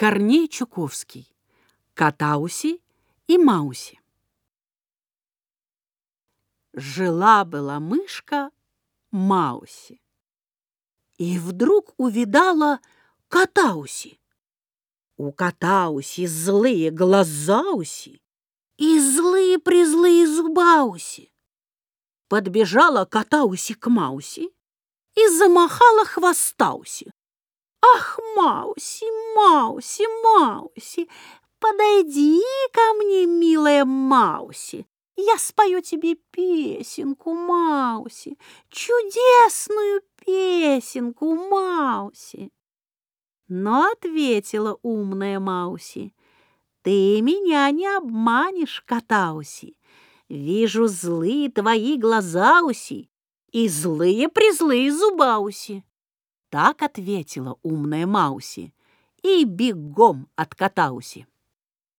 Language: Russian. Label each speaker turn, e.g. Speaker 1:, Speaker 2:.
Speaker 1: Корней Чуковский. Катауси и Мауси. Жила-была мышка Мауси, и вдруг увидала Катауси. У Катауси злые глазауси и злые-призлые зубауси. Подбежала Катауси к Мауси и замахала хвостауси. «Ах, Мауси, Мауси, Мауси, подойди ко мне, милая Мауси, я спою тебе песенку, Мауси, чудесную песенку, Мауси». Но ответила умная Мауси: «Ты меня не обманешь, Катауси, вижу злые твои глазауси и злые-призлые зубауси». Так ответила умная Мауси и бегом от Катауси.